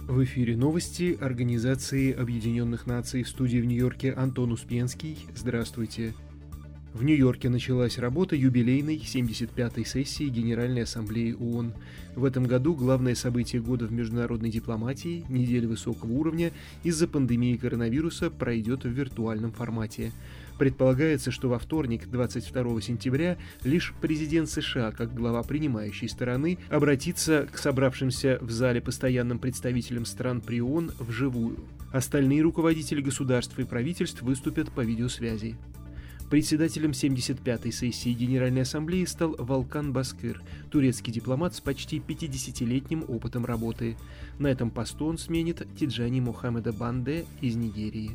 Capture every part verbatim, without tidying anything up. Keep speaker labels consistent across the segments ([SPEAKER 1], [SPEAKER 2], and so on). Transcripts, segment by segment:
[SPEAKER 1] В эфире новости Организации Объединенных Наций. В студии в Нью-Йорке Антон Успенский. Здравствуйте. В Нью-Йорке началась работа юбилейной семьдесят пятой сессии Генеральной Ассамблеи ООН. В этом году главное событие года в международной дипломатии, неделя высокого уровня, из-за пандемии коронавируса пройдет в виртуальном формате. Предполагается, что во вторник, двадцать второго сентября, лишь президент США, как глава принимающей стороны, обратится к собравшимся в зале постоянным представителям стран при ООН вживую. Остальные руководители государств и правительств выступят по видеосвязи. Председателем семьдесят пятой сессии Генеральной Ассамблеи стал Волкан Баскыр, турецкий дипломат с почти пятидесятилетним опытом работы. На этом посту он сменит Тиджани Мохаммеда Банде из Нигерии.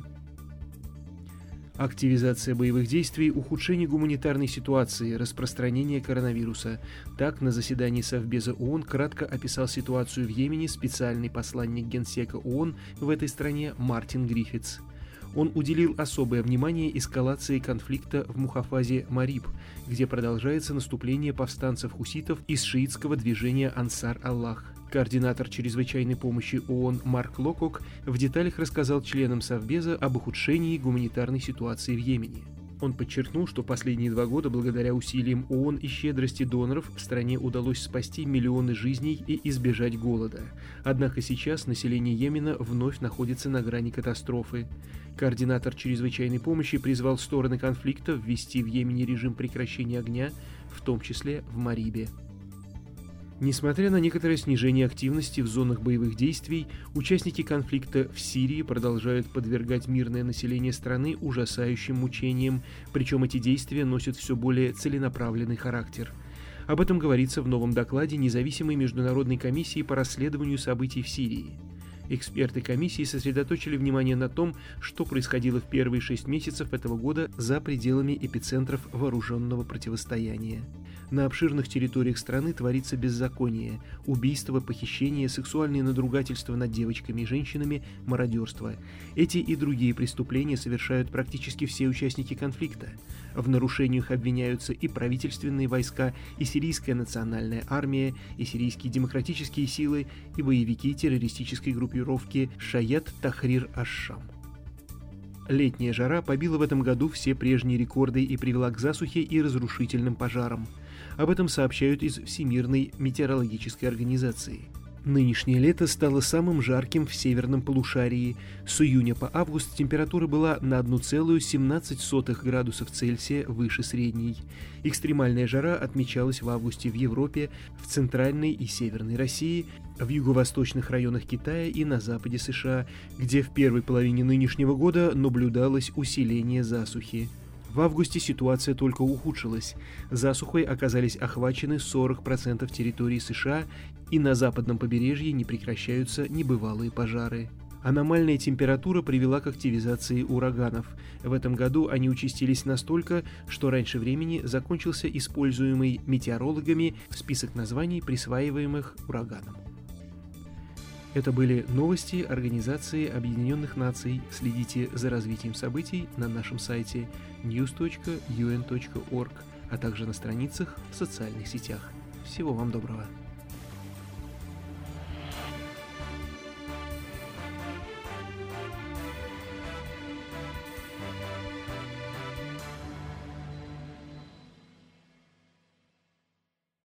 [SPEAKER 1] Активизация боевых действий, ухудшение гуманитарной ситуации, распространение коронавируса. Так, на заседании Совбеза ООН кратко описал ситуацию в Йемене специальный посланник Генсека ООН в этой стране Мартин Гриффитс. Он уделил особое внимание эскалации конфликта в Мухафазе Мариб, где продолжается наступление повстанцев-хуситов из шиитского движения Ансар-Аллах. Координатор чрезвычайной помощи ООН Марк Локок в деталях рассказал членам Совбеза об ухудшении гуманитарной ситуации в Йемене. Он подчеркнул, что последние два года благодаря усилиям ООН и щедрости доноров в стране удалось спасти миллионы жизней и избежать голода. Однако сейчас население Йемена вновь находится на грани катастрофы. Координатор чрезвычайной помощи призвал стороны конфликта ввести в Йемене режим прекращения огня, в том числе в Марибе. Несмотря на некоторое снижение активности в зонах боевых действий, участники конфликта в Сирии продолжают подвергать мирное население страны ужасающим мучениям, причем эти действия носят все более целенаправленный характер. Об этом говорится в новом докладе независимой международной комиссии по расследованию событий в Сирии. Эксперты комиссии сосредоточили внимание на том, что происходило в первые шесть месяцев этого года за пределами эпицентров вооруженного противостояния. На обширных территориях страны творится беззаконие, убийства, похищения, сексуальные надругательства над девочками и женщинами, мародерство. Эти и другие преступления совершают практически все участники конфликта. В нарушениях обвиняются и правительственные войска, и сирийская национальная армия, и сирийские демократические силы, и боевики террористической группировки Шаят Тахрир аш-Шам. Летняя жара побила в этом году все прежние рекорды и привела к засухе и разрушительным пожарам. Об этом сообщают из Всемирной метеорологической организации. Нынешнее лето стало самым жарким в северном полушарии. С июня по август температура была на одна целая семнадцать сотых градусов Цельсия выше средней. Экстремальная жара отмечалась в августе в Европе, в центральной и северной России, в юго-восточных районах Китая и на западе США, где в первой половине нынешнего года наблюдалось усиление засухи. В августе ситуация только ухудшилась. Засухой оказались охвачены сорок процентов территории США, и на западном побережье не прекращаются небывалые пожары. Аномальная температура привела к активизации ураганов. В этом году они участились настолько, что раньше времени закончился используемый метеорологами список названий, присваиваемых ураганам. Это были новости Организации Объединенных Наций. Следите за развитием событий на нашем сайте ньюс точка ю эн точка орг, а также на страницах в социальных сетях. Всего вам доброго.